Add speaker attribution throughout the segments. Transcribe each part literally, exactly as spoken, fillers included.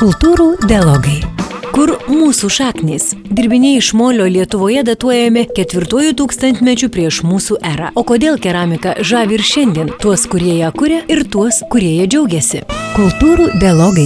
Speaker 1: Kultūrų dialogai. Kur mūsų šaknys? Dirbiniai iš molio Lietuvoje datuojami ketvirtuoju tūkstantmečiu prieš mūsų erą. O kodėl keramika žavi ir šiandien? Tuos, kurie ją kuria, ir tuos, kurie ją džiaugiasi. Kultūrų dialogai.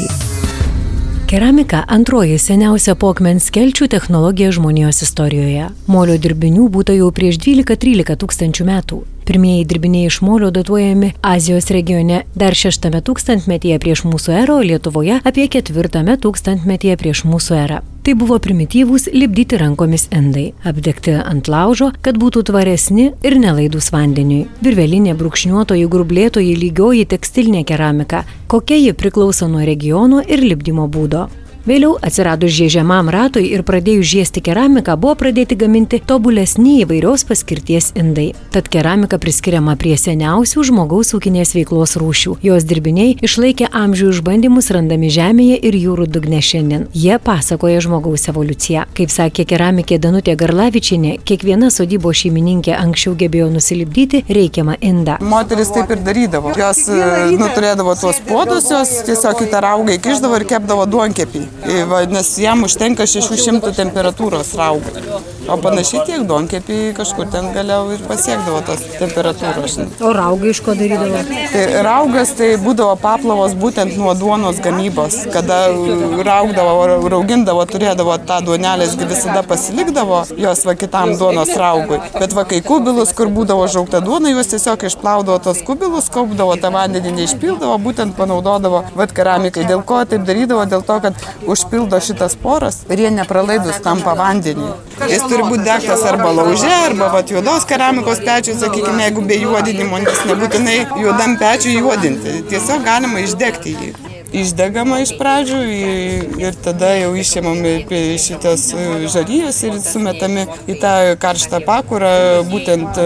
Speaker 1: Keramika antroji seniausia po akmens kelčių technologija žmonijos istorijoje. Molio dirbinių būta jau prieš dvylika trylika tūkstančių metų. Pirmieji dirbiniai iš molio datuojami Azijos regione dar šeštame tūkstantmetyje prieš mūsų erą, o Lietuvoje apie ketvirtame tūkstantmetyje prieš mūsų erą. Tai buvo primityvūs lipdyti rankomis indai, apdegti ant laužo, kad būtų tvaresni ir nelaidūs vandeniui. Virvelinė, brūkšniuotoji, grublėtoji, lygioji tekstilinė keramika, kokia ji priklauso nuo regiono ir lipdymo būdo. Vėliau atsiradus žiežiamam ratui ir pradėjus žiesti keramiką, buvo pradėti gaminti tobulesni įvairios paskirties indai. Tad keramika priskiriama prie seniausių žmogaus ūkinės veiklos rūšių. Jos dirbiniai išlaikė amžių išbandymus randami žemėje ir jūrų dugne šiandien. Jie pasakoja žmogaus evoliuciją. Kaip sakė keramikė Danutė Garlavičienė, kiekviena sodybos šeimininkė anksčiau gebėjo nusilipdyti reikiamą indą.
Speaker 2: Moteris taip ir darydavo. Jos nu, turėdavo tuos puodus, jos tiesiog į tą raugą įkišdavo ir kepdavo duonkepį. Va, nes jam užtenka šešių šimtų temperatūros raugų. O panašiai tiek duonkepį kažkur ten galiau ir pasiekdavo tos temperatūros.
Speaker 1: O raugai iš ko darydavo?
Speaker 2: Tai raugas tai būdavo paplavos būtent nuo duonos gamybos. Kada raugdavo, raugindavo, turėdavo tą duonelės, visada pasilikdavo jos va kitam duonos raugui. Bet va kai kubilus, kur būdavo žaugta duona, juos tiesiog išplaudavo tos kubilus, kaupdavo tą vandenį, neišpildavo, būtent panaudodavo va keramikai. Dėl ko taip darydavo? Dėl to, kad užpildo šitas poras ir jie nepralaidus tampa vandenį. Jis turi būti degtas arba lauže, arba vat, juodos keramikos pečiui, sakykime, jeigu be juodinimo, nes nebūtinai juodam pečiui juodinti. Tiesiog galima išdegti jį. Išdegama iš pradžių ir tada jau išėmami šitas žarijos ir sumetami į tą karštą pakurą, būtent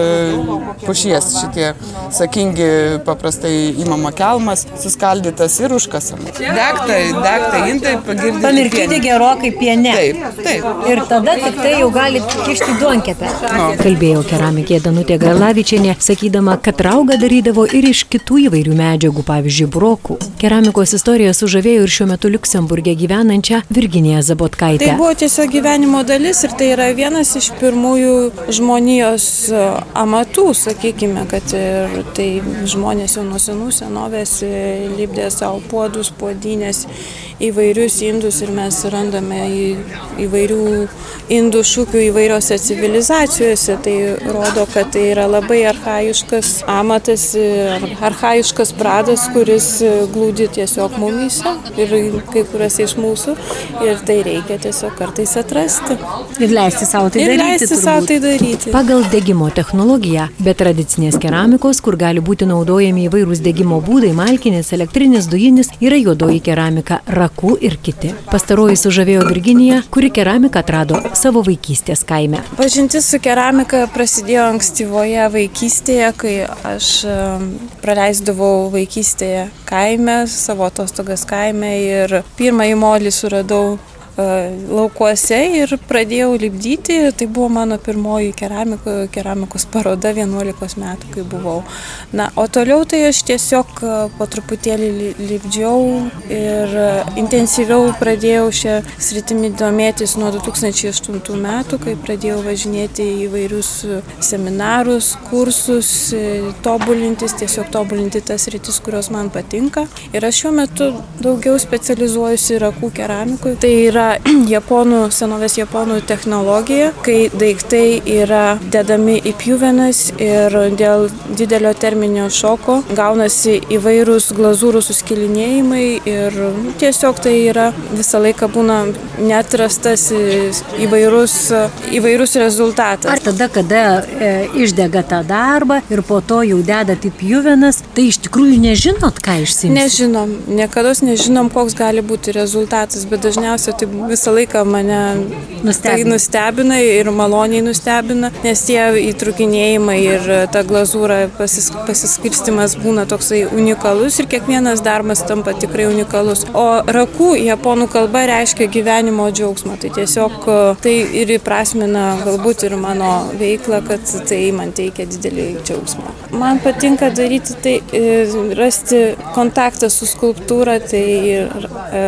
Speaker 2: pušies šitie sakingi paprastai įmama kelmas, suskaldytas ir užkasama. Degta, degta indai pagirdyti.
Speaker 1: Pamirkyti gerokai piene.
Speaker 2: Taip, taip.
Speaker 1: Ir tada tik tai jau gali kišti duonkepę. No. Kalbėjo keramikė Danutė Garlavičienė, sakydama, kad raugą darydavo ir iš kitų įvairių medžiagų, pavyzdžiui, brokų. Keramikos istorija sužavėjo ir šiuo metu Liuksemburge gyvenančią Virginiją Zabotkaitę.
Speaker 3: Tai buvo tiesiog gyvenimo dalis ir tai yra vienas iš pirmųjų žmonijos amatų, sakykime, kad ir tai žmonės jau nuo senų senovės lipdė savo puodus, puodynės, įvairius indus ir mes randame į, įvairių indų šukių įvairiose civilizacijose. Tai rodo, kad tai yra labai archaiškas amatas, archaiškas pradas, kuris glūdi tiesiog mumyse ir kai kuriuose iš mūsų. Ir tai reikia tiesiog kartais atrasti.
Speaker 1: Ir leisti savo tai
Speaker 3: ir
Speaker 1: daryti.
Speaker 3: Leisti savo tai daryti.
Speaker 1: Pagal degimo technologiją, be tradicinės keramikos, kur gali būti naudojami įvairūs degimo būdai, malkinis, elektrinis, dujinis, yra juodoji keramika, rakų ir kiti. Pastaroji sužavėjo Virginiją, kuri keramiką atrado savo vaikystės kaime.
Speaker 3: Pažintis su keramika prasidėjo ankstyvoje vaikystėje, kai aš praleisdavau vaikystėje kaime, savo atostogas kaime ir pirmąjį molį suradau laukuose ir pradėjau lipdyti. Tai buvo mano pirmoji keramiko, keramikos paroda vienuolikos metų, kai buvau. Na, o toliau tai aš tiesiog po truputėlį lipdžiau ir intensyviau pradėjau šią sritimi domėtis nuo du tūkstančiai aštuntų metų, kai pradėjau važinėti į įvairius seminarus, kursus, tobulintis, tiesiog tobulinti tas sritis, kurios man patinka. Ir aš šiuo metu daugiau specializuojusi rakų keramikui. Tai yra japonų, senovės japonų technologija, kai daiktai yra dedami į pjuvenas ir dėl didelio terminio šoko gaunasi įvairūs glazūrų suskilinėjimai ir tiesiog tai yra visą laiką būna neatrastas įvairus, įvairus rezultatas.
Speaker 1: Ar tada, kada e, išdega tą darbą ir po to jau dedat į pjuvenas, tai iš tikrųjų nežinot, ką išsimsi?
Speaker 3: Nežinom, niekada nežinom, koks gali būti rezultatas, bet dažniausiai tai visą laiką mane nustebina. Tai nustebina ir maloniai nustebina, nes tie įtrukinėjimai ir ta glazūra pasis, pasiskirstimas būna toksai unikalus ir kiekvienas darbas tampa tikrai unikalus. O rakų japonų kalba reiškia gyvenimo džiaugsmą. Tai tiesiog tai ir įprasmina galbūt ir mano veiklą, kad tai man teikia didelį džiaugsmą. Man patinka daryti tai, rasti kontaktą su skulptūra, tai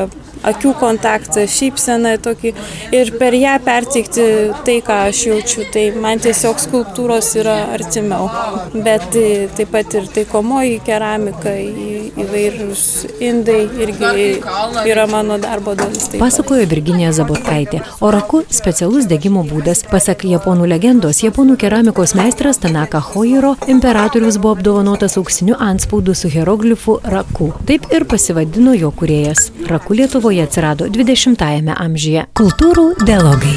Speaker 3: akių kontaktą, šypseną tokį ir per ją perteikti tai, ką aš jaučiu. Tai man tiesiog skulptūros yra artimiau. Bet taip pat ir taikomoji keramika, įvairūs indai irgi yra mano darbo dalis.
Speaker 1: Pasakojo Virginija Zabotkaitė. O raku specialus degimo būdas. Pasak japonų legendos, japonų keramikos meistras Tanaka Hojiro imperatorius buvo apdovanotas auksiniu antspaudu su hieroglifu raku. Taip ir pasivadino jo kūrėjas. Raku Lietuvoje atsirado dvidešimtajame amžiuje. Kultūrų dialogai.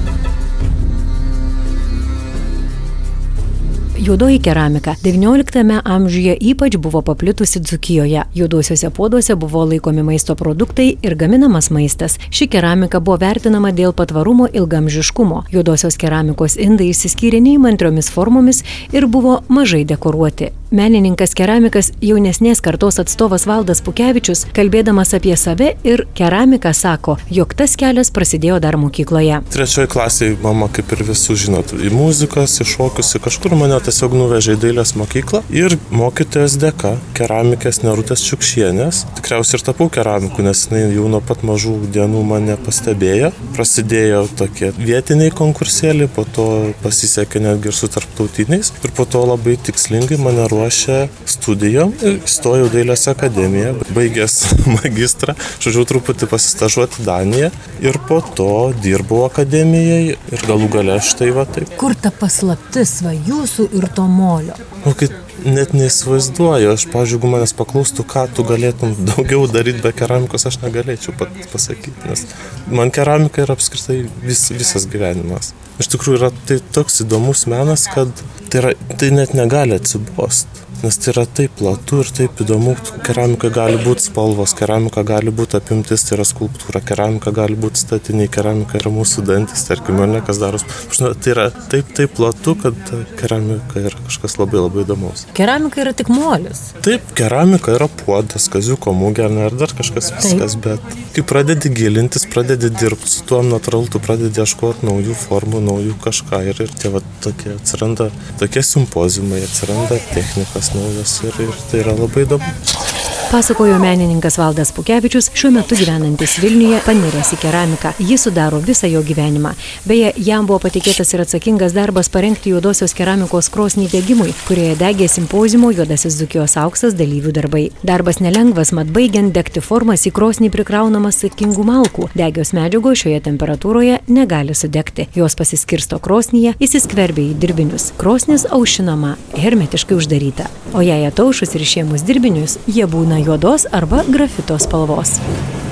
Speaker 1: Juodoji keramika devynioliktame amžiuje ypač buvo paplitusi Dzūkijoje. Juodosiuose puoduose buvo laikomi maisto produktai ir gaminamas maistas. Ši keramika buvo vertinama dėl patvarumo ilgamžiškumo. Juodosios keramikos indai išsiskyrė neįmantriomis formomis ir buvo mažai dekoruoti. Menininkas keramikas jaunesnės kartos atstovas Valdas Pukevičius, kalbėdamas apie save ir keramiką, sako, jog tas kelias prasidėjo dar mokykloje.
Speaker 4: Trečioje klasėje mama, kaip ir visų žinot, į muzikas, į šokius, į kažkur mane tiesiog nuvežė į dailės mokyklą ir mokytojas dėka, keramikės Nerutės Čiukšienės. Tikriausiai ir tapau keramiku, nes jinai jau nuo pat mažų dienų mane pastebėjo. Prasidėjo tokie vietiniai konkursėliai, po to pasisekė netgi ir su tarptautiniais ir po to labai tikslingai mane ruošė studijom ir stojau dailės akademiją, baigęs magistrą, žodžiu, truputį pasistažuoti Daniją ir po to dirbau akademijai ir galų gale štai va taip.
Speaker 1: Kur ta paslaptis va jūsų ir to molio?
Speaker 4: O kai net neįsivaizduoju, aš, pavyzdžiui, jeigu manęs paklaustų, ką tu galėtum daugiau daryti be keramikos, aš negalėčiau pat pasakyti, nes man keramika yra apskritai vis, visas gyvenimas. Iš tikrųjų yra tai toks įdomus menas, kad tai, yra, tai net negali atsibost, nes tai yra taip platu ir taip įdomu. Keramika gali būti spalvos, keramika gali būti apimtis, tai yra skulptūra, keramika gali būti statiniai, keramika yra mūsų dantis, tarkim, ar ne, kas daros. Tai yra taip, taip platu, kad keramika yra kažkas labai labai įdomus.
Speaker 1: Keramika yra tik molis.
Speaker 4: Taip, keramika yra puodas, kaziuko mugė, ar dar kažkas viskas, bet kai pradedi gilintis, pradedi dirbti su tuo natūralu, tu pradedi ieškoti naujų formų, naujų kažką ir, ir tie va tokie atsiranda, tokie simpoziumai, atsiranda technikas naujas ir, ir tai yra labai įdomu.
Speaker 1: Pasakojo menininkas Valdas Pukevičius, šiuo metu gyvenantis Vilniuje, paniręs į keramiką. Ji sudaro visą jo gyvenimą. Beje, jam buvo patikėtas ir atsakingas darbas parengti juodosios keramikos krosnį degimui, kurioje degė simpoziumo Juodasis Dzūkijos auksas dalyvių darbai. Darbas nelengvas, mat baigiant degti formas į krosnį prikraunamas sakingų malkų. Degios medžiagos šioje temperatūroje negali sudegti. Jos pasiskirsto krosnyje, įsiskverbia į dirbinius. Krosnis aušinama, hermetiškai uždaryta. O jei ataušus ir išėmus dirbinius, jie būna juodos arba grafito spalvos.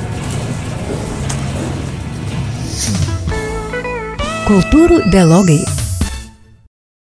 Speaker 1: Kultūrų dialogai.